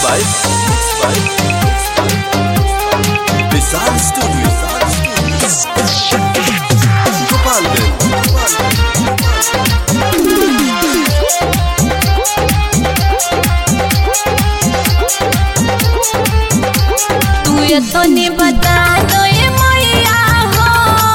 by Vishal Studio, तू ये तो नहीं बता दो ये मैया हो,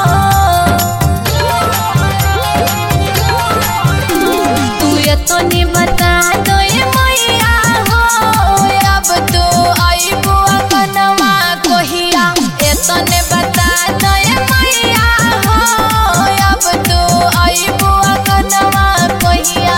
तू ये तो नहीं बता दो ये मैया हो। अब तू आई बुआ कनवा कोहिया, ये तो नहीं बता दो ये मैया हो। अब तू आई बुआ कनवा कोहिया।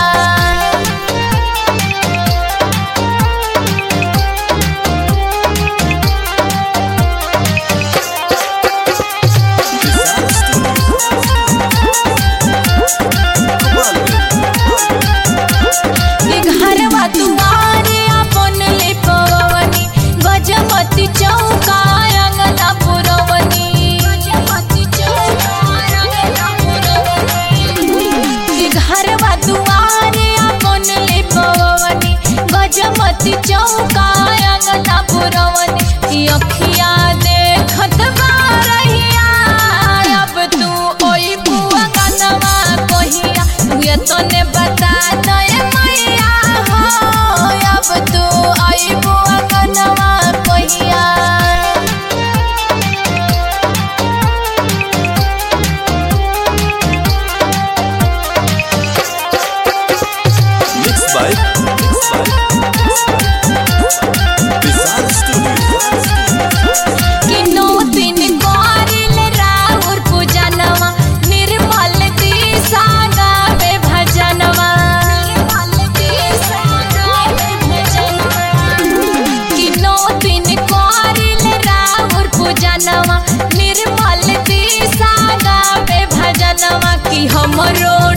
घरवा दुआरे अपन लिपवनी, गजमती चौका अंगना पुरवनी। घरवा दुआरे अपन लिपवनी, गजमती चौका अंगना पुरवनी। अखिया देखत बारहिया, अब तू ओई बुआ कनवा कोहिया। तू ये तो ने बता दे मैया हो, अब तू आई बुआ कनवा कोहिया। mixed by Vishal Studio. किनो दिन कोरिल राउर पूजनवा, निर्मल दिशा गावे भजनवा। किनो दिन कोरिल राउर पूजनवा, निर्मल दिशा गावे भजनवा। कि हमरो